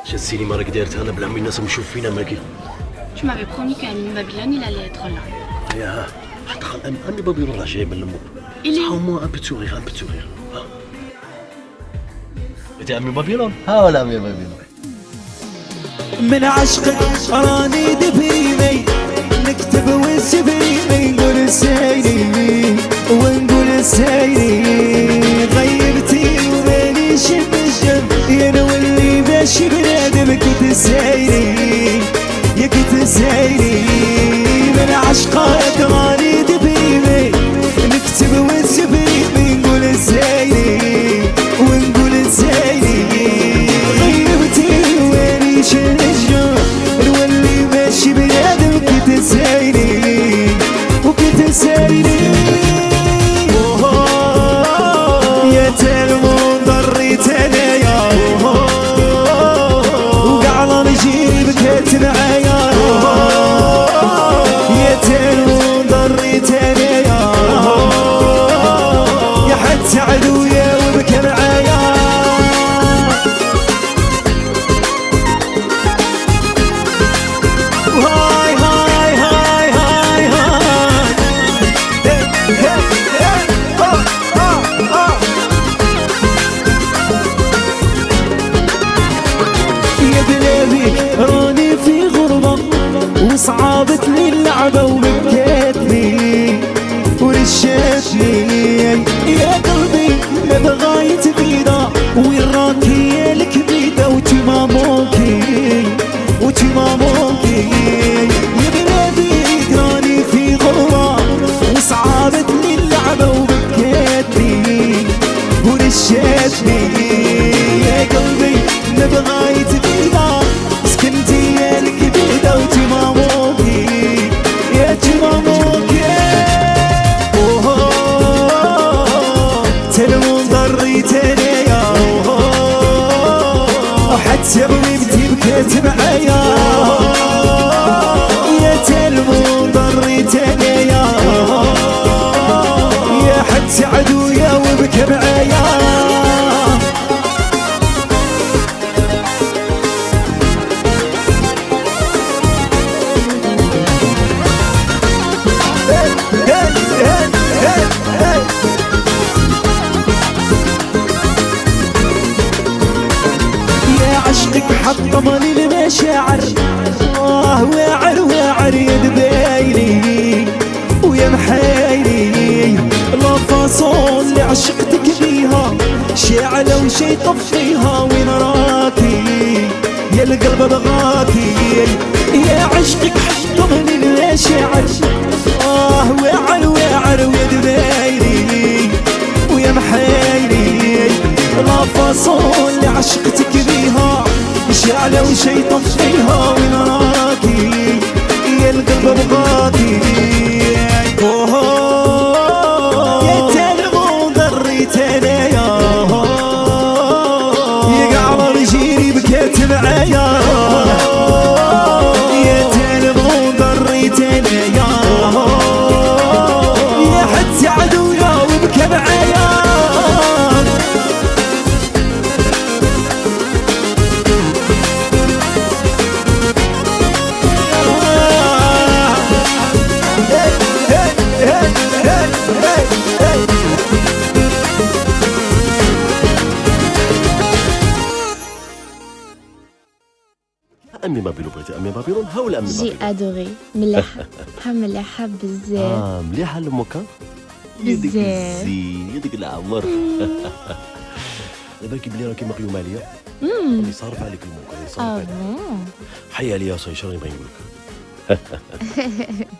J'ai le cinéma راك دايرتها انا بلا ما الناس مشوف فينا ماكي. Tu m'avais promis qu'Ami Babylone, il allait être là. يا حتى امي بابيلون راه جاي من المو. Il est au moins un peu de sourire, un peu de sourire. انت امي بابيلون؟ ها ولا امي بابيلون؟ من عشقك راني دفيني نكتب وسبيني نقول سيري ونقول سيري غيرتي ومانيش بجم يا نولي باش بنادم كنت سيري يا كنت سيري من عشقك راني دفيني نكتب وسبيني نقول سيري ونقول سيري غيرتي ومانيش بجم نولي باش بنادم كنت سيري وكنت سيري يا تلمون ضريت انايا وقاع نجيب كنت معايا يا تلمون ضريت انايا يا حتى عدويا وبكى معايا هاي هاي هاي هاي هاي يا بلادي راني في غربة وصعبت لي اللعبة وبكيتني ورشاتني يا قلبي ما بغاية تفيدة وين راكي يا الكبيدة وتماموكي وتماموكي يا بلادي راني في غربة وصعبت لي اللعبة وبكيتني ورشاتني يا قلبي ما بغاية تفيدة سكنتي يا الكبيدة وتماموكي يا تماموكي تلمون ضريت انايا وحتى بغيبتي بكيت معايا يا تلمون ضريت انايا يا حتى عدويا وبكى معايا يا عشقك حطم لي المشاعر واعر واعر يا دبايلي ويا محايلي لا فاصون اللي عشقتك بيها شاعلة وشي طفيها وين راكي يا القلب بغاكي يا عشقك حطم لي المشاعر واعر واعر ويا دبايلي ويا محايلي لا فاصون اللي عشقتك بيها شعلة وشي طفيها وين راكي يا القلب بغاكي يا تلمون ضريت انايا يقع رجيلي بكيت معايا يا تلمون ضريت انايا يا حتى عدويا وبكى معايا امي بابيلون بغيتي امي بابيلون ها ولا امي جي بابيلون؟ ادوري مليحه مليحه بزاف مليحه لامك. بزاف. يديك العمر. دابا كيبان راكي مقيومه عليا راني صارف عليك الموك راني صارف عليك. بون حي عليا صاي شنو نبغي نقول لك.